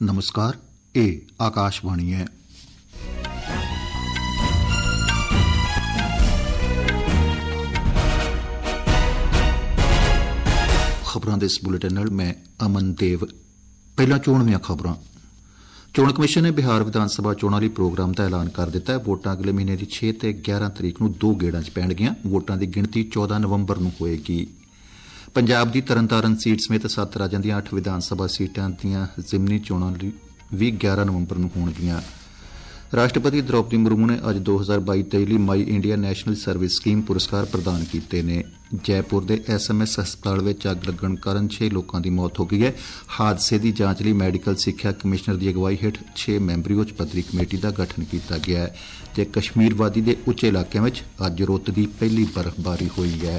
नमस्कार, ये आकाशवाणी है। खबरां दे इस बुलेटिन नाल मैं अमन देव। पहला चोण दियां खबरां। चोण कमिशन ने बिहार विधानसभा चोणां लई प्रोग्राम दा ऐलान कर दिता है। वोटां अगले महीने दी 6 ते 11 तरीक नूं 2 गेड़ां च पैणगीआं। वोटां दी गिणती 14 नवंबर नूं होएगी। पंजाब दी तरनतारन सीट समेत 7 राज्यां ਦੀਆਂ 8 विधानसभा सीटां ਦੀਆਂ ਜ਼ਿਮਨੀ ਚੋਣਾਂ ਵੀ 11 ਨਵੰਬਰ ਨੂੰ ਹੋਣਗੀਆਂ। ਰਾਸ਼ਟਰਪਤੀ ਦ੍ਰੌਪਦੀ ਮੁਰਮੂ ਨੇ ਅੱਜ 2022-23 ਲਈ my India national service scheme ਪੁਰਸਕਾਰ ਪ੍ਰਦਾਨ ਕੀਤੇ ਨੇ। ਜੈਪੁਰ ਦੇ ਐਸਐਮਐਸ ਹਸਪਤਾਲ ਵਿੱਚ ਅੱਗ ਲੱਗਣ ਕਾਰਨ 6 ਲੋਕਾਂ ਦੀ ਮੌਤ ਹੋ ਗਈ ਹੈ। ਹਾਦਸੇ ਦੀ ਜਾਂਚ ਲਈ ਮੈਡੀਕਲ ਸਿੱਖਿਆ ਕਮਿਸ਼ਨਰ ਦੀ ਅਗਵਾਈ ਹੇਠ 6 ਮੈਂਬਰੀ ਉੱਚ ਪੱਧਰੀ ਕਮੇਟੀ ਦਾ ਗਠਨ ਕੀਤਾ ਗਿਆ ਹੈ ਤੇ ਕਸ਼ਮੀਰ ਵਾਦੀ ਦੇ ਉੱਚੇ ਇਲਾਕਿਆਂ ਵਿੱਚ ਅੱਜ ਰੁੱਤ ਦੀ ਪਹਿਲੀ ਬਰਫ਼ਬਾਰੀ ਹੋਈ ਹੈ।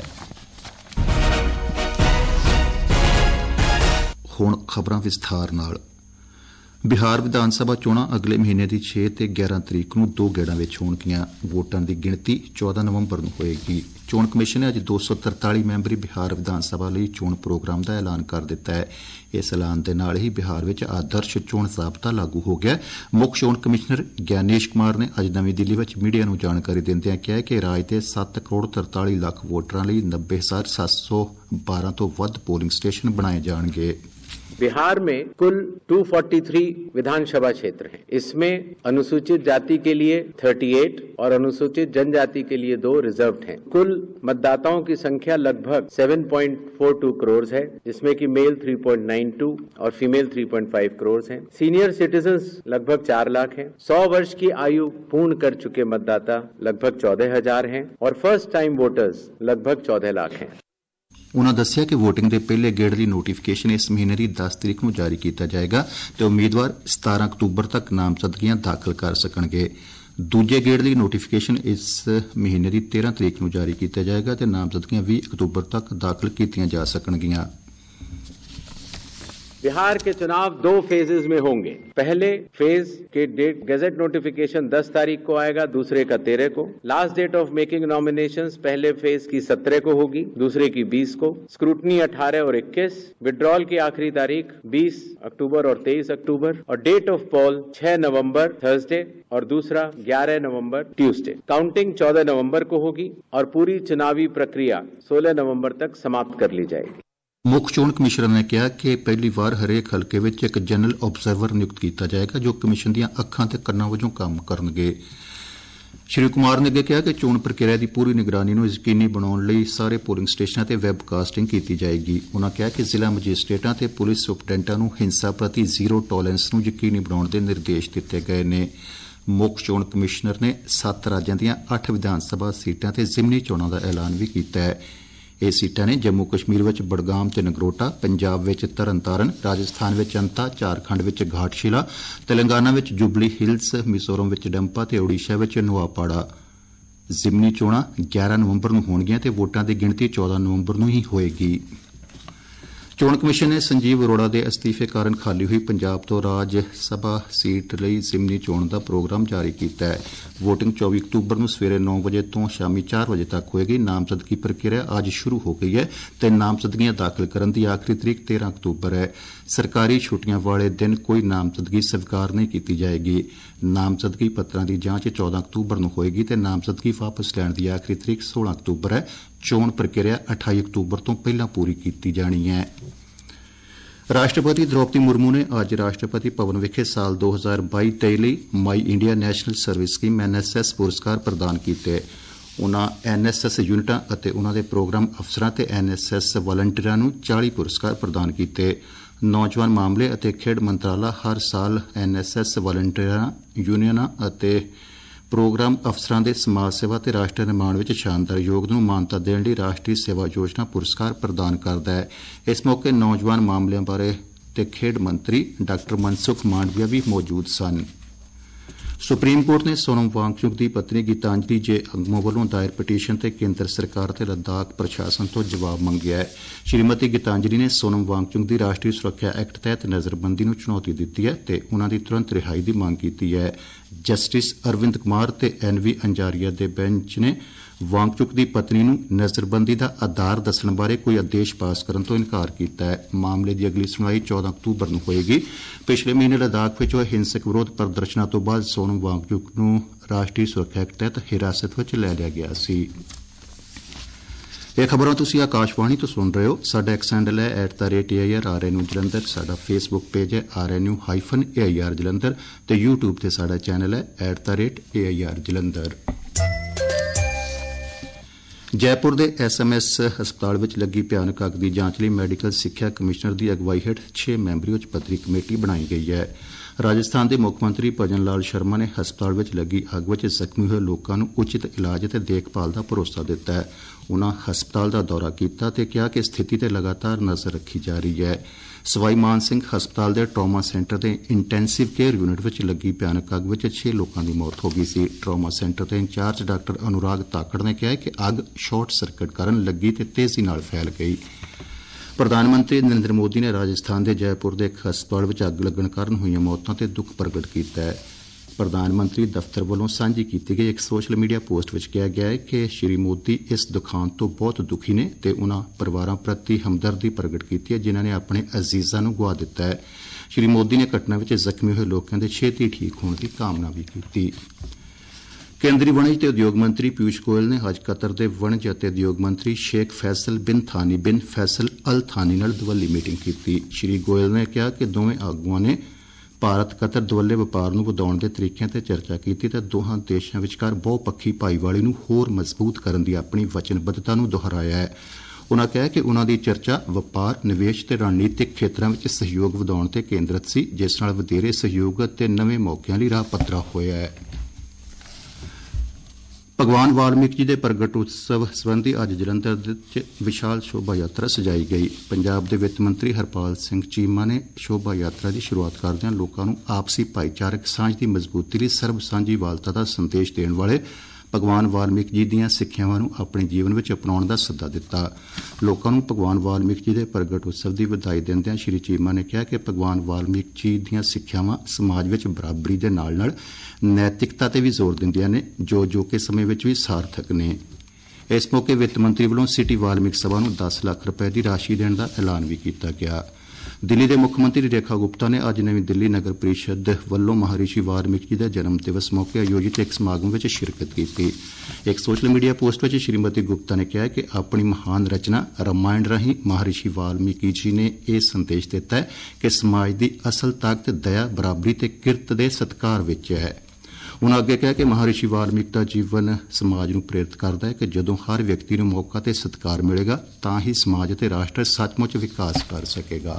ਹੁਣ ਖਬਰਾਂ ਵਿਸਥਾਰ ਨਾਲ। ਬਿਹਾਰ ਵਿਧਾਨ ਸਭਾ ਚੋਣਾਂ ਅਗਲੇ ਮਹੀਨੇ ਦੀ 6 ਤੇ 11 ਤਰੀਕ ਨੂੰ 2 ਗੇੜਾਂ ਵਿੱਚ ਹੋਣਗੀਆਂ। ਵੋਟਾਂ ਦੀ ਗਿਣਤੀ 14 ਨਵੰਬਰ ਨੂੰ ਹੋਏਗੀ। ਚੋਣ ਕਮਿਸ਼ਨ ਨੇ ਅੱਜ 243 ਮੈਂਬਰੀ ਬਿਹਾਰ ਵਿਧਾਨ ਸਭਾ ਲਈ ਚੋਣ ਪ੍ਰੋਗਰਾਮ ਦਾ ਐਲਾਨ ਕਰ ਦਿੱਤਾ ਹੈ। ਇਸ ਐਲਾਨ ਦੇ ਨਾਲ ਹੀ ਬਿਹਾਰ ਵਿੱਚ ਆਦਰਸ਼ ਚੋਣ ਜ਼ਾਬਤਾ ਲਾਗੂ ਹੋ ਗਿਆ। ਮੁੱਖ ਚੋਣ ਕਮਿਸ਼ਨਰ ਗਿਆਨੇਸ਼ ਕੁਮਾਰ ਨੇ ਅੱਜ ਨਵੀਂ ਦਿੱਲੀ ਵਿੱਚ ਮੀਡੀਆ ਨੂੰ ਜਾਣਕਾਰੀ ਦਿੰਦਿਆਂ ਕਿਹਾ ਕਿ ਰਾਜ ਦੇ 7 ਕਰੋੜ 43 ਲੱਖ ਵੋਟਰਾਂ ਲਈ 90,712 ਤੋਂ ਵੱਧ ਪੋਲਿੰਗ ਸਟੇਸ਼ਨ ਬਣਾਏ ਜਾਣਗੇ। बिहार में कुल 243 विधानसभा क्षेत्र हैं। इसमें अनुसूचित जाति के लिए 38 और अनुसूचित जनजाति के लिए 2 रिजर्व्ड हैं। कुल मतदाताओं की संख्या लगभग 7.42 करोड़ है, जिसमें कि मेल 3.92 और फीमेल 3.5 करोड़ हैं। सीनियर सिटीजन्स लगभग 4 लाख हैं। 100 वर्ष की आयु पूर्ण कर चुके मतदाता लगभग 14,000 हैं और फर्स्ट टाइम वोटर्स लगभग 14 लाख हैं। उन्होंने दस्सिया कि वोटिंग के पहले गेड़ की नोटिफिकेशन इस महीने की 10 तरीक को जारी किया जाएगा तो उम्मीदवार 17 अक्तूबर तक नामजदगियां दाखिल कर सकणगे। दूजे गेड़ की नोटिफिकेशन इस महीने की 13 तरीक को जारी किया जाएगा तो नामजदगियां 20 अक्तूबर तक दाखिल की जा सकणगियां। बिहार के चुनाव 2 फेजेज में होंगे। पहले फेज के डेट गजट नोटिफिकेशन 10 तारीख को आएगा, दूसरे का 13 को। Last date of making nominations पहले फेज की 17 को होगी, दूसरे की 20 को। स्क्रूटनी 18 और 21। विड्रॉल की आखिरी तारीख 20 अक्टूबर और 23 अक्टूबर और डेट ऑफ पोल 6 नवंबर थर्सडे और दूसरा 11 नवंबर ट्यूसडे। काउंटिंग 14 नवंबर को होगी और पूरी चुनावी प्रक्रिया 16 नवंबर तक समाप्त कर ली जाएगी। मुख्य चोण कमिश्नर ने कहा कि पहली बार हरेक हल्के में एक जनरल ऑबजरवर नियुक्त किया जाएगा जो कमिशन ਦੀਆਂ ਅੱਖਾਂ ਤੇ ਕੰਨਾਂ ਵਜੋਂ ਕੰਮ ਕਰਨਗੇ। ਸ਼੍ਰੀ ਕੁਮਾਰ ਨੇ ਅੱਗੇ ਕਿਹਾ ਕਿ ਚੋਣ ਪ੍ਰਕਿਰਿਆ ਦੀ ਪੂਰੀ ਨਿਗਰਾਨੀ ਨੂੰ ਯਕੀਨੀ ਬਣਾਉਣ ਲਈ ਸਾਰੇ ਪੋਲਿੰਗ ਸਟੇਸ਼ਨਾਂ ਤੇ ਵੈਬਕਾਸਟਿੰਗ ਕੀਤੀ ਜਾਏਗੀ। ਉਨ੍ਹਾਂ ਕਿਹਾ ਕਿ ਜ਼ਿਲ੍ਹਾ ਮੈਜਿਸਟ੍ਰੇਟਾਂ ਤੇ ਪੁਲਿਸ ਸੁਪਰਡੈਂਟਾਂ ਨੂੰ ਹਿੰਸਾ ਪ੍ਰਤੀ ਜ਼ੀਰੋ ਟੋਲਰੈਂਸ ਨੂੰ ਯਕੀਨੀ ਬਣਾਉਣ ਦੇ ਨਿਰਦੇਸ਼ ਦਿੱਤੇ ਗਏ ਨੇ। ਮੁੱਖ ਚੋਣ ਕਮਿਸ਼ਨਰ ਨੇ 7 ਰਾਜਾਂ ਦੀਆਂ 8 ਵਿਧਾਨ ਸਭਾ ਸੀਟਾਂ ਤੇ ਜ਼ਿਮਨੀ ਚੋਣਾਂ ਦਾ ਐਲਾਨ ਵੀ ਕੀਤਾ ਹੈ। ਇਹ ਸੀਟਾਂ ਨੇ ਜੰਮੂ ਕਸ਼ਮੀਰ ਵਿੱਚ ਬਡਗਾਮ ਤੇ ਨਗਰੋਟਾ, ਪੰਜਾਬ ਵਿੱਚ ਤਰਨਤਾਰਨ, ਰਾਜਸਥਾਨ ਵਿੱਚ ਅੰਤਾ, ਝਾਰਖੰਡ ਵਿੱਚ ਘਾਟਸ਼ਿਲਾ, ਤੇਲੰਗਾਨਾ ਵਿੱਚ ਜੁਬਲੀ ਹਿਲਸ, ਮਿਜ਼ੋਰਮ ਵਿੱਚ ਡੰਪਾ ਤੇ ਓਡੀਸ਼ਾ ਵਿੱਚ ਨੁਆਪਾੜਾ। ਜ਼ਿਮਨੀ ਚੋਣਾਂ 11 ਨਵੰਬਰ ਨੂੰ ਹੋਣਗੀਆਂ ਤੇ ਵੋਟਾਂ ਦੀ ਗਿਣਤੀ 14 ਨਵੰਬਰ ਨੂੰ ਹੀ ਹੋਏਗੀ। ਚੋਣ ਕਮਿਸ਼ਨ ਨੇ ਸੰਜੀਵ ਅਰੋੜਾ ਦੇ ਅਸਤੀਫੇ ਕਾਰਨ ਖਾਲੀ ਹੋਈ ਪੰਜਾਬ ਤੋਂ ਰਾਜ ਸਭਾ ਸੀਟ ਲਈ ਜ਼ਿਮਨੀ ਚੋਣ ਦਾ ਪ੍ਰੋਗਰਾਮ ਜਾਰੀ ਕੀਤਾ ਹੈ। ਵੋਟਿੰਗ 24 ਅਕਤੂਬਰ ਨੂੰ ਸਵੇਰੇ 9 ਵਜੇ ਤੋਂ ਸ਼ਾਮੀ 4 ਵਜੇ ਤੱਕ ਹੋਏਗੀ। ਨਾਮਜ਼ਦਗੀ ਪ੍ਰਕਿਰਿਆ ਅੱਜ ਸ਼ੁਰੂ ਹੋ ਗਈ ਹੈ ਤੇ ਨਾਮਜ਼ਦਗੀਆਂ ਦਾਖਲ ਕਰਨ ਦੀ ਆਖਰੀ ਤਰੀਕ 13 ਅਕਤੂਬਰ ਹੈ। ਸਰਕਾਰੀ ਛੁੱਟੀਆਂ ਵਾਲੇ ਦਿਨ ਕੋਈ ਨਾਮਜ਼ਦਗੀ ਸਵੀਕਾਰ ਨਹੀਂ ਕੀਤੀ ਜਾਏਗੀ। ਨਾਮਜ਼ਦਗੀ ਪੱਤਰਾਂ ਦੀ ਜਾਂਚ 14 ਅਕਤੂਬਰ ਨੂੰ ਹੋਏਗੀ ਤੇ ਨਾਮਜ਼ਦਗੀ ਵਾਪਸ ਲੈਣ ਦੀ ਆਖਰੀ ਤਰੀਕ 16 ਅਕਤੂਬਰ ਹੈ। ਚੋਣ ਪ੍ਰਕਿਰਿਆ 28 ਅਕਤੂਬਰ ਤੋਂ ਪਹਿਲਾਂ ਪੂਰੀ ਕੀਤੀ ਜਾਣੀ ਹੈ। ਰਾਸ਼ਟਰਪਤੀ ਦ੍ਰੌਪਦੀ ਮੁਰਮੂ ਨੇ ਅੱਜ ਰਾਸ਼ਟਰਪਤੀ ਭਵਨ ਵਿਖੇ ਸਾਲ 2022-23 ਲਈ my India national service scheme NSS ਪੁਰਸਕਾਰ ਪ੍ਰਦਾਨ ਕੀਤੇ। ਉਨ੍ਹਾਂ NSS ਯੂਨਿਟਾਂ ਅਤੇ ਉਨ੍ਹਾਂ ਦੇ ਪ੍ਰੋਗਰਾਮ ਅਫਸਰਾਂ ਤੇ NSS ਵਾਲੰਟੀਅਰਾਂ ਨੂੰ 40 ਪੁਰਸਕਾਰ ਪ੍ਰਦਾਨ ਕੀਤੇ। ਨੌਜਵਾਨ ਮਾਮਲੇ ਅਤੇ ਖੇਡ ਮੰਤਰਾਲਾ ਹਰ ਸਾਲ NSS ਵਾਲੰਟੀਅਰਾਂ, ਯੂਨੀਅਨਾਂ ਅਤੇ ਪ੍ਰੋਗਰਾਮ ਅਫਸਰਾਂ ਦੇ ਸਮਾਜ ਸੇਵਾ ਤੇ ਰਾਸ਼ਟਰ ਨਿਰਮਾਣ ਵਿੱਚ ਸ਼ਾਨਦਾਰ ਯੋਗਦਾਨ ਨੂੰ ਮਾਨਤਾ ਦੇਣ ਲਈ ਰਾਸ਼ਟਰੀ ਸੇਵਾ ਯੋਜਨਾ ਪੁਰਸਕਾਰ ਪ੍ਰਦਾਨ ਕਰਦਾ ਹੈ। ਇਸ ਮੌਕੇ ਨੌਜਵਾਨ ਮਾਮਲਿਆਂ ਬਾਰੇ ਤੇ ਖੇਡ ਮੰਤਰੀ ਡਾ ਮਨਸੁਖ ਮਾਂਡਵੀਆ ਵੀ ਮੌਜੂਦ ਸਨ। ਸੁਪਰੀਮ ਕੋਰਟ ਨੇ ਸੋਨਮ ਵਾਂਗਚੁਕ ਦੀ ਪਤਨੀ ਗੀਤਾਂਜਲੀ ਜੇ ਅੰਗਮੋ ਵੱਲੋਂ ਦਾਇਰ ਪਟੀਸ਼ਨ ਤੇ ਕੇਂਦਰ ਸਰਕਾਰ ਤੇ ਲੱਦਾਖ ਪ੍ਰਸ਼ਾਸਨ ਤੋਂ ਜਵਾਬ ਮੰਗਿਆ ਹੈ। ਸ਼੍ਰੀਮਤੀ ਗੀਤਾਂਜਲੀ ਨੇ ਸੋਨਮ ਵਾਂਗਚੁਕ ਦੀ ਰਾਸ਼ਟਰੀ ਸੁਰੱਖਿਆ ਐਕਟ ਤਹਿਤ ਨਜ਼ਰਬੰਦੀ ਨੂੰ ਚੁਣੌਤੀ ਦਿੱਤੀ ਹੈ ਤੇ ਉਨ੍ਹਾਂ ਦੀ ਤੁਰੰਤ ਰਿਹਾਈ ਦੀ ਮੰਗ ਕੀਤੀ ਹੈ। ਜਸਟਿਸ ਅਰਵਿੰਦ ਕੁਮਾਰ ਤੇ NV ਅੰਜਾਰੀਆ ਦੇ ਬੈਂਚ ਨੇ ਵਾਂਗਚੁਕ ਦੀ ਪਤਨੀ ਨੂੰ ਨਜ਼ਰਬੰਦੀ ਦਾ ਆਧਾਰ ਦੱਸਣ ਬਾਰੇ ਕੋਈ ਆਦੇਸ਼ ਪਾਸ ਕਰਨ ਤੋਂ ਇਨਕਾਰ ਕੀਤਾ ਹੈ। ਮਾਮਲੇ ਦੀ ਅਗਲੀ ਸੁਣਵਾਈ 14 ਅਕਤੂਬਰ ਨੂੰ ਹੋਏਗੀ। ਪਿਛਲੇ ਮਹੀਨੇ ਲਦਾਖ ਵਿੱਚ ਹੋਏ ਹਿੰਸਕ ਵਿਰੋਧ ਪ੍ਰਦਰਸ਼ਨਾਂ ਤੋਂ ਬਾਅਦ ਸੋਨਮ ਵਾਂਗਚੁਕ ਨੂੰ ਰਾਸ਼ਟਰੀ ਸੁਰੱਖਿਆ ਐਕਟ ਤਹਿਤ ਹਿਰਾਸਤ ਵਿੱਚ ਲੈ ਲਿਆ ਗਿਆ ਸੀ। ਇਹ ਖਬਰਾਂ ਤੁਸੀਂ ਆਕਾਸ਼ਵਾਣੀ ਤੋਂ ਸੁਣ ਰਹੇ ਹੋ। ਸਾਡਾ ਐਕਸ ਹੈਂਡਲ ਹੈ @AIRRNU ਜਲੰਧਰ। ਸਾਡਾ ਫੇਸਬੁੱਕ ਪੇਜ ਹੈ RNU-AIR ਜਲੰਧਰ ਤੇ YouTube ਤੇ ਸਾਡਾ ਚੈਨਲ ਹੈ @AIR ਜਲੰਧਰ। ਜੈਪੁਰ ਦੇ SMS ਹਸਪਤਾਲ ਵਿੱਚ ਲੱਗੀ ਭਿਆਨਕ ਅੱਗ ਦੀ ਜਾਂਚ ਲਈ ਮੈਡੀਕਲ ਸਿੱਖਿਆ ਕਮਿਸ਼ਨਰ ਦੀ ਅਗਵਾਈ ਹੇਠ 6 ਮੈਂਬਰੀ ਉੱਚ ਪੱਧਰੀ ਕਮੇਟੀ ਬਣਾਈ ਗਈ ਹੈ। ਰਾਜਸਥਾਨ ਦੇ ਮੁੱਖ ਮੰਤਰੀ ਭਜਨ ਲਾਲ ਸ਼ਰਮਾ ਨੇ ਹਸਪਤਾਲ ਵਿੱਚ ਲੱਗੀ ਅੱਗ ਵਿੱਚ ਜ਼ਖਮੀ ਹੋਏ ਲੋਕਾਂ ਨੂੰ ਉਚਿਤ ਇਲਾਜ ਅਤੇ ਦੇਖਭਾਲ ਦਾ ਭਰੋਸਾ ਦਿੱਤਾ ਹੈ। ਉਨ੍ਹਾਂ ਹਸਪਤਾਲ ਦਾ ਦੌਰਾ ਕੀਤਾ ਤੇ ਕਿਹਾ ਕਿ ਸਥਿਤੀ ਤੇ ਲਗਾਤਾਰ ਨਜ਼ਰ ਰੱਖੀ ਜਾ ਰਹੀ ਹੈ। ਸਵਾਈ ਮਾਨ ਸਿੰਘ ਹਸਪਤਾਲ ਦੇ ਟਰਾਮਾ ਸੈਂਟਰ ਦੇ ਇੰਟੈਂਸਿਵ ਕੇਅਰ ਯੂਨਿਟ ਵਿੱਚ ਲੱਗੀ ਭਿਆਨਕ ਅੱਗ ਵਿੱਚ 6 ਲੋਕਾਂ ਦੀ ਮੌਤ ਹੋ ਗਈ ਸੀ। ਟਰਾਮਾ ਸੈਂਟਰ ਦੇ ਇੰਚਾਰਜ ਡਾਕਟਰ ਅਨੁਰਾਗ ਤਾਕੜ ਨੇ ਕਿਹਾ ਕਿ ਅੱਗ ਸ਼ਾਰਟ ਸਰਕਟ ਕਾਰਨ ਲੱਗੀ ਤੇ ਤੇਜ਼ੀ ਨਾਲ ਫੈਲ ਗਈ। ਪ੍ਰਧਾਨ ਮੰਤਰੀ ਨਰਿੰਦਰ ਮੋਦੀ ਨੇ ਰਾਜਸਥਾਨ ਦੇ ਜੈਪੁਰ ਦੇ ਇੱਕ ਹਸਪਤਾਲ ਵਿੱਚ ਅੱਗ ਲੱਗਣ ਕਾਰਨ ਹੋਈਆਂ ਮੌਤਾਂ ਤੇ ਦੁੱਖ ਪ੍ਰਗਟ ਕੀਤਾ ਹੈ। ਪ੍ਰਧਾਨ ਮੰਤਰੀ ਦਫ਼ਤਰ ਵੱਲੋਂ ਸਾਂਝੀ ਕੀਤੀ ਗਈ ਇੱਕ ਸੋਸ਼ਲ ਮੀਡੀਆ ਪੋਸਟ ਵਿੱਚ ਕਿਹਾ ਗਿਆ ਹੈ ਕਿ ਸ਼੍ਰੀ ਮੋਦੀ ਇਸ ਦੁਖਾਂਤ ਤੋਂ ਬਹੁਤ ਦੁਖੀ ਨੇ ਤੇ ਉਨ੍ਹਾਂ ਪਰਿਵਾਰਾਂ ਪ੍ਰਤੀ ਹਮਦਰਦੀ ਪ੍ਰਗਟ ਕੀਤੀ ਹੈ ਜਿਨ੍ਹਾਂ ਨੇ ਆਪਣੇ ਅਜ਼ੀਜ਼ਾਂ ਨੂੰ ਗੁਆ ਦਿੱਤਾ ਹੈ। ਸ਼੍ਰੀ ਮੋਦੀ ਨੇ ਘਟਨਾ ਵਿੱਚ ਜ਼ਖਮੀ ਹੋਏ ਲੋਕਾਂ ਦੇ ਛੇਤੀ ਠੀਕ ਹੋਣ ਦੀ ਕਾਮਨਾ ਵੀ ਕੀਤੀ। ਕੇਂਦਰੀ ਵਣਜ ਤੇ ਉਦਯੋਗ ਮੰਤਰੀ ਪਿਊਸ਼ ਗੋਇਲ ਨੇ ਅੱਜ ਕਤਰ ਦੇ ਵਣਜ ਅਤੇ ਉਦਯੋਗ ਮੰਤਰੀ ਸ਼ੇਖ ਫੈਸਲ ਬਿਨ ਥਾਨੀ ਬਿਨ ਫੈਸਲ ਅਲ ਥਾਨੀ ਨਾਲ ਦੁਵੱਲੀ ਮੀਟਿੰਗ ਕੀਤੀ। ਸ਼੍ਰੀ ਗੋਇਲ ਨੇ ਕਿਹਾ ਕਿ ਦੋਵੇਂ ਆਗੂਆਂ ਨੇ ਭਾਰਤ ਕਤਰ ਦੁਵੱਲੇ ਵਪਾਰ ਨੂੰ ਵਧਾਉਣ ਦੇ ਤਰੀਕਿਆਂ ਤੇ ਚਰਚਾ ਕੀਤੀ ਤੇ ਦੋਹਾਂ ਦੇਸ਼ਾਂ ਵਿਚਕਾਰ ਬਹੁਪੱਖੀ ਭਾਈਵਾਲੀ ਨੂੰ ਹੋਰ ਮਜ਼ਬੂਤ ਕਰਨ ਦੀ ਆਪਣੀ ਵਚਨਬੱਧਤਾ ਨੂੰ ਦੁਹਰਾਇਆ ਹੈ। ਉਨ੍ਹਾਂ ਕਿਹਾ ਕਿ ਉਨ੍ਹਾਂ ਦੀ ਚਰਚਾ ਵਪਾਰ, ਨਿਵੇਸ਼ ਤੇ ਰਣਨੀਤਿਕ ਖੇਤਰਾਂ ਵਿੱਚ ਸਹਿਯੋਗ ਵਧਾਉਣ ਤੇ ਕੇਂਦਰਿਤ ਸੀ, ਜਿਸ ਨਾਲ ਵਧੇਰੇ ਸਹਿਯੋਗ ਅਤੇ ਨਵੇਂ ਮੌਕਿਆਂ ਲਈ ਰਾਹ ਪੱਧਰਾ ਹੋਇਆ ਹੈ। ਭਗਵਾਨ ਵਾਲਮੀਕ ਜੀ ਦੇ ਪ੍ਰਗਟ ਉਤਸਵ ਸਬੰਧੀ ਅੱਜ ਜਲੰਧਰ ਵਿੱਚ ਵਿਸ਼ਾਲ ਸ਼ੋਭਾ ਯਾਤਰਾ ਸਜਾਈ ਗਈ। ਪੰਜਾਬ ਦੇ ਵਿੱਤ ਮੰਤਰੀ ਹਰਪਾਲ ਸਿੰਘ ਚੀਮਾ ਨੇ ਸ਼ੋਭਾ ਯਾਤਰਾ ਦੀ ਸ਼ੁਰੂਆਤ ਕਰਦਿਆਂ ਲੋਕਾਂ ਨੂੰ ਆਪਸੀ ਭਾਈਚਾਰਕ ਸਾਂਝ ਦੀ ਮਜ਼ਬੂਤੀ ਲਈ ਸਰਬ ਸਾਂਝੀਵਾਲਤਾ ਦਾ ਸੰਦੇਸ਼ ਦੇਣ ਵਾਲੇ ਭਗਵਾਨ ਵਾਲਮੀਕ ਜੀ ਦੀਆਂ ਸਿੱਖਿਆਵਾਂ ਨੂੰ ਆਪਣੇ ਜੀਵਨ ਵਿੱਚ ਅਪਣਾਉਣ ਦਾ ਸੱਦਾ ਦਿੱਤਾ। ਲੋਕਾਂ ਨੂੰ ਭਗਵਾਨ ਵਾਲਮੀਕ ਜੀ ਦੇ ਪ੍ਰਗਟ ਉਤਸਵ ਦੀ ਵਧਾਈ ਦਿੰਦਿਆਂ ਸ਼੍ਰੀ ਚੀਮਾ ਨੇ ਕਿਹਾ ਕਿ ਭਗਵਾਨ ਵਾਲਮੀਕ ਜੀ ਦੀਆਂ ਸਿੱਖਿਆਵਾਂ ਸਮਾਜ ਵਿੱਚ ਬਰਾਬਰੀ ਦੇ ਨਾਲ-ਨਾਲ ਨੈਤਿਕਤਾ ਤੇ ਵੀ ਜ਼ੋਰ ਦਿੰਦੀਆਂ ਨੇ ਜੋ ਕਿ ਸਮੇਂ ਵਿੱਚ ਵੀ ਸਾਰਥਕ ਨੇ। ਇਸ ਮੌਕੇ ਵਿੱਤ ਮੰਤਰੀ ਵੱਲੋਂ ਸਿਟੀ ਵਾਲਮੀਕ ਸਭਾ ਨੂੰ 10 ਲੱਖ ਰੁਪਏ ਦੀ ਰਾਸ਼ੀ ਦੇਣ ਦਾ ਐਲਾਨ ਵੀ ਕੀਤਾ ਗਿਆ। ਦਿੱਲੀ ਦੇ ਮੁੱਖ ਮੰਤਰੀ ਰੇਖਾ ਗੁਪਤਾ ਨੇ ਅੱਜ ਨਵੀਂ ਦਿੱਲੀ ਨਗਰ ਪ੍ਰੀਸ਼ਦ ਵੱਲੋਂ ਮਹਾਰਿਸ਼ੀ ਵਾਲਮੀਕ ਜੀ ਦੇ ਜਨਮ ਦਿਵਸ ਮੌਕੇ ਆਯੋਜਿਤ ਇੱਕ ਸਮਾਗਮ ਵਿੱਚ ਸ਼ਿਰਕਤ ਕੀਤੀ। ਇੱਕ ਸੋਸ਼ਲ ਮੀਡੀਆ ਪੋਸਟ ਵਿੱਚ ਸ਼੍ਰੀਮਤੀ ਗੁਪਤਾ ਨੇ ਕਿਹਾ ਕਿ ਆਪਣੀ ਮਹਾਨ ਰਚਨਾ ਰਾਮਾਇਣ ਰਾਹੀਂ ਮਹਾਰਿਸ਼ੀ ਵਾਲਮੀਕੀ ਜੀ ਨੇ ਇਹ ਸੰਦੇਸ਼ ਦਿੱਤਾ ਹੈ ਕਿ ਸਮਾਜ ਦੀ ਅਸਲ ਤਾਕਤ ਦਇਆ, ਬਰਾਬਰੀ ਤੇ ਕਿਰਤ ਦੇ ਸਤਿਕਾਰ ਵਿੱਚ ਹੈ। ਉਨ੍ਹਾਂ ਅੱਗੇ ਕਿਹਾ ਕਿ ਮਹਾਰਿਸ਼ੀ ਵਾਲਮੀਕ ਦਾ ਜੀਵਨ ਸਮਾਜ ਨੂੰ ਪ੍ਰੇਰਿਤ ਕਰਦਾ ਹੈ ਕਿ ਜਦੋਂ ਹਰ ਵਿਅਕਤੀ ਨੂੰ ਮੌਕਾ ਤੇ ਸਤਿਕਾਰ ਮਿਲੇਗਾ ਤਾਂ ਹੀ ਸਮਾਜ ਅਤੇ ਰਾਸ਼ਟਰ ਸੱਚਮੁੱਚ ਵਿਕਾਸ ਕਰ ਸਕੇਗਾ।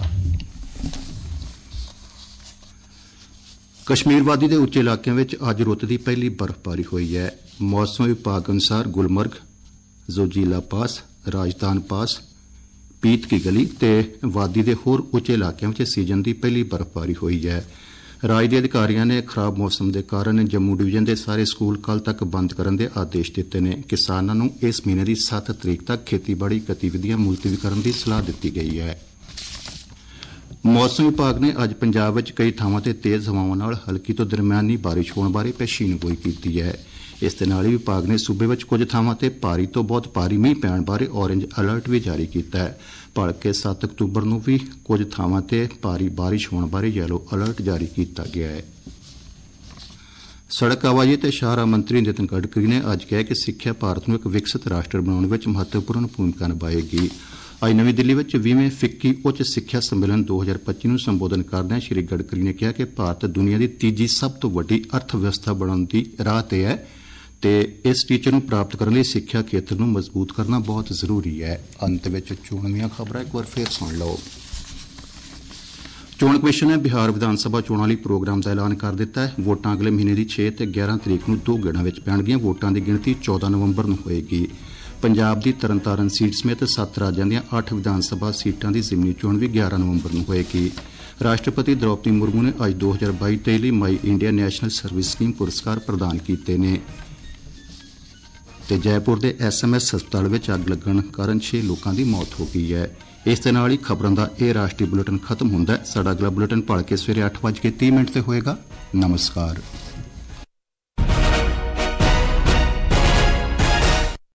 ਕਸ਼ਮੀਰ ਵਾਦੀ ਦੇ ਉੱਚੇ ਇਲਾਕਿਆਂ ਵਿੱਚ ਅੱਜ ਰੁੱਤ ਦੀ ਪਹਿਲੀ ਬਰਫ਼ਬਾਰੀ ਹੋਈ ਹੈ। ਮੌਸਮ ਵਿਭਾਗ ਅਨੁਸਾਰ ਗੁਲਮਰਗ, ਜ਼ੋਜੀਲਾ ਪਾਸ, ਰਾਜਧਾਨ ਪਾਸ, ਪੀਤ ਕੀ ਗਲੀ ਤੇ ਵਾਦੀ ਦੇ ਹੋਰ ਉੱਚੇ ਇਲਾਕਿਆਂ ਵਿੱਚ ਸੀਜ਼ਨ ਦੀ ਪਹਿਲੀ ਬਰਫ਼ਬਾਰੀ ਹੋਈ ਹੈ। ਰਾਜ ਦੇ ਅਧਿਕਾਰੀਆਂ ਨੇ ਖਰਾਬ ਮੌਸਮ ਦੇ ਕਾਰਨ ਜੰਮੂ ਡਿਵੀਜ਼ਨ ਦੇ ਸਾਰੇ ਸਕੂਲ ਕੱਲ੍ਹ ਤੱਕ ਬੰਦ ਕਰਨ ਦੇ ਆਦੇਸ਼ ਦਿੱਤੇ ਨੇ। ਕਿਸਾਨਾਂ ਨੂੰ ਇਸ ਮਹੀਨੇ ਦੀ 7 ਤਰੀਕ ਤੱਕ ਖੇਤੀਬਾੜੀ ਗਤੀਵਿਧੀਆਂ ਮੁਲਤਵੀ ਕਰਨ ਦੀ ਸਲਾਹ ਦਿੱਤੀ ਗਈ ਹੈ। ਮੌਸਮ ਵਿਭਾਗ ਨੇ ਅੱਜ ਪੰਜਾਬ ਵਿੱਚ ਕਈ ਥਾਵਾਂ ਤੇ ਤੇਜ਼ ਹਵਾਵਾਂ ਨਾਲ ਹਲਕੀ ਤੋਂ ਦਰਮਿਆਨੀ ਬਾਰਿਸ਼ ਹੋਣ ਬਾਰੇ ਪੇਸ਼ੀਨਗੋਈ ਕੀਤੀ ਹੈ। ਇਸ ਦੇ ਨਾਲ ਹੀ ਵਿਭਾਗ ਨੇ ਸੂਬੇ ਵਿੱਚ ਕੁਝ ਥਾਵਾਂ ਤੇ ਭਾਰੀ ਤੋਂ ਬਹੁਤ ਭਾਰੀ ਮੀਂਹ ਪੈਣ ਬਾਰੇ ਔਰੇਂਜ ਅਲਰਟ ਵੀ ਜਾਰੀ ਕੀਤਾ ਹੈ। ਭਲਕੇ 7 ਅਕਤੂਬਰ ਨੂੰ ਵੀ ਕੁਝ ਥਾਵਾਂ ਤੇ ਭਾਰੀ ਬਾਰਿਸ਼ ਹੋਣ ਬਾਰੇ ਯੈਲੋ ਅਲਰਟ ਜਾਰੀ ਕੀਤਾ ਗਿਆ ਹੈ। ਸੜਕ ਆਵਾਜਾਈ ਤੇ ਸ਼ਾਹਰਾਹ ਮੰਤਰੀ ਨਿਤਿਨ ਗਡਕਰੀ ਨੇ ਅੱਜ ਕਿਹਾ ਕਿ ਸਿੱਖਿਆ ਭਾਰਤ ਨੂੰ ਇੱਕ ਵਿਕਸਿਤ ਰਾਸ਼ਟਰ ਬਣਾਉਣ ਵਿੱਚ ਮਹੱਤਵਪੂਰਨ ਭੂਮਿਕਾ ਨਿਭਾਏਗੀ। ਅੱਜ ਨਵੀਂ ਦਿੱਲੀ ਵਿੱਚ 20ਵੇਂ ਫਿੱਕੀ ਉੱਚ ਸਿੱਖਿਆ ਸੰਮੇਲਨ 2025 ਨੂੰ ਸੰਬੋਧਨ ਕਰਦਿਆਂ ਸ਼੍ਰੀ ਗਡਕਰੀ ਨੇ ਕਿਹਾ ਕਿ ਭਾਰਤ ਦੁਨੀਆ ਦੀ ਤੀਜੀ ਸਭ ਤੋਂ ਵੱਡੀ ਅਰਥ ਵਿਵਸਥਾ ਬਣਨ ਦੀ ਰਾਹ ਤੇ ਹੈ ਤੇ ਇਸ ਟੀਚੇ ਨੂੰ ਪ੍ਰਾਪਤ ਕਰਨ ਲਈ ਸਿੱਖਿਆ ਖੇਤਰ ਨੂੰ ਮਜ਼ਬੂਤ ਕਰਨਾ ਬਹੁਤ ਜ਼ਰੂਰੀ ਹੈ। ਅੰਤ ਵਿੱਚ ਚੋਣ ਦੀਆਂ ਖਬਰਾਂ ਇੱਕ ਵਾਰ ਫੇਰ ਸੁਣ ਲਓ। ਚੋਣ ਕਮਿਸ਼ਨ ਨੇ ਬਿਹਾਰ ਵਿਧਾਨ ਸਭਾ ਚੋਣਾਂ ਲਈ ਪ੍ਰੋਗਰਾਮ ਦਾ ਐਲਾਨ ਕਰ ਦਿੱਤਾ ਹੈ। ਵੋਟਾਂ ਅਗਲੇ ਮਹੀਨੇ ਦੀ 6 ਤੇ 11 ਤਰੀਕ ਨੂੰ 2 ਗੇੜਾਂ ਵਿੱਚ ਪੈਣਗੀਆਂ। ਵੋਟਾਂ ਦੀ ਗਿਣਤੀ 14 ਨਵੰਬਰ ਨੂੰ ਹੋਏਗੀ। ਪੰਜਾਬ ਦੀ ਤਰਨਤਾਰਨ ਸੀਟ ਸਮੇਤ 7 ਰਾਜਾਂ ਦੀਆਂ 8 ਵਿਧਾਨ ਸਭਾ ਸੀਟਾਂ ਦੀ ਜ਼ਿਮਨੀ ਚੋਣ ਵੀ 11 ਨਵੰਬਰ ਨੂੰ ਹੋਏਗੀ। ਰਾਸ਼ਟਰਪਤੀ ਦ੍ਰੌਪਦੀ ਮੁਰਮੂ ਨੇ ਅੱਜ 2022-23 ਲਈ my India national service scheme ਪੁਰਸਕਾਰ ਪ੍ਰਦਾਨ ਕੀਤੇ ਨੇ। ਤੇ ਜੈਪੁਰ ਦੇ SMS ਹਸਪਤਾਲ ਵਿੱਚ ਅੱਗ ਲੱਗਣ ਕਾਰਨ 6 ਲੋਕਾਂ ਦੀ ਮੌਤ ਹੋ ਗਈ ਹੈ। ਇਸ ਦੇ ਨਾਲ ਹੀ ਖਬਰਾਂ ਦਾ ਇਹ ਰਾਸ਼ਟਰੀ ਬੁਲੇਟਿਨ ਖਤਮ ਹੁੰਦਾ ਹੈ। ਸਾਡਾ ਅਗਲਾ ਬੁਲੇਟਿਨ ਭਲਕੇ ਸਵੇਰੇ 8:30 ਤੇ ਹੋਏਗਾ। ਨਮਸਕਾਰ।